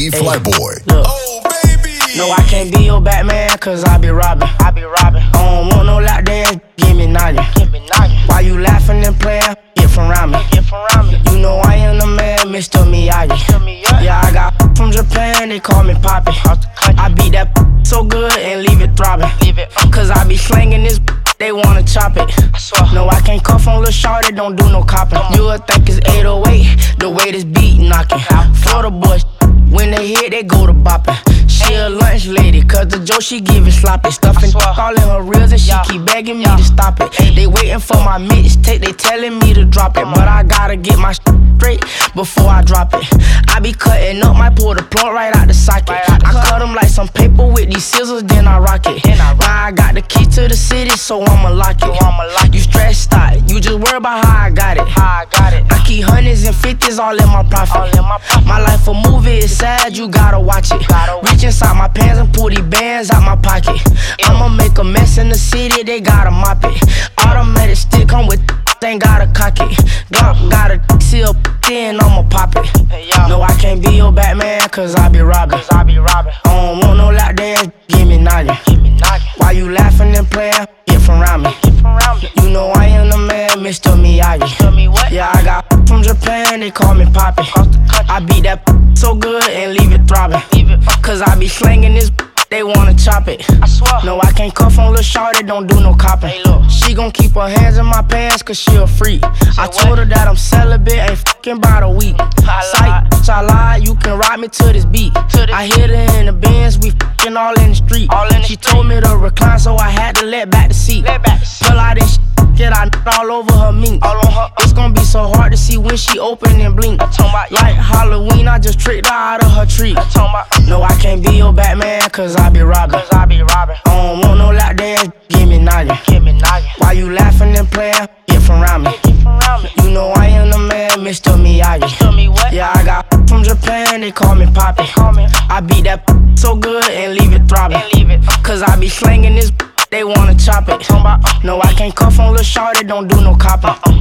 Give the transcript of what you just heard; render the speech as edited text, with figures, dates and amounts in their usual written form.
DJ Flyboy. Look. Oh, baby. No, I can't be your Batman, cause I be robbing. I don't want no lock dance, give me noggin. Why you laughing and playing? Get from around me. You know I am the man, Mr. Miyagi. Yeah, I got from Japan, they call me Poppy. I beat that so good and leave it throbbing. Cause I be slanging this, they wanna chop it. No, I can't cuff on Lil' Shorty, don't do no copping. You would think it's 808, the way this beat knocking. Florida boys, when they hit, they go to bopping. She a lunch lady, cause the Joe she give it sloppy. Stuffing all in her reels and she keep begging me to stop it. They waiting for my mixtape, they telling me to drop it. But I gotta get my straight before I drop it. I be cutting up, might pull the plug right out the socket. I cut them like some paper with these scissors, then I rock it. Now I got the key to the city, so I'ma lock it. You stressed out, you just worry about how I got it. I keep hundreds and fifties all in my profit. My life a movie, it's sad, you gotta watch it. Reach inside my pants and pull these bands out my pocket. I'ma make a mess in the city, they gotta mop it. Automatic stick come with ain't gotta cock it. Got a seal thin, I'ma pop it. No, I can't be your Batman, cause I be robbing. I don't want no lock dance, give me noggin. Why you laughing and playing? Get from around me. You know I am the man, Mr. Miyagi. Yeah, I got from Japan, they call me Poppy. I beat that so good and leave it throbbing. Cause I be slanging this, they wanna chop it. No, I can't cuff on Lil' Shorty, don't do no copping. She gon' keep her hands in my pants cause she a freak. I told her that I'm celibate, ain't fucking about a week. Sight, I lied, you can ride me to this beat. I hit her in the Benz, we fucking all in the street. She told me to recline, so I had to let back the seat. Pull out this shit, I all over her meat. It's gon' be so hard to see when she open and blink. Like Halloween, I just tricked her out of her tree. No, I can't be your Batman, cause I be robbing. I don't want no lock dance, give me noggin. Why you laughing and playing? Get from around me. You know I am the man, Mr. Miyagi. Yeah, I got from Japan, they call me Poppy. I beat that so good and leave it throbbing. Cause I be slanging this, they wanna chop it. No, I can't cuff on Lil' Shorty, don't do no copping.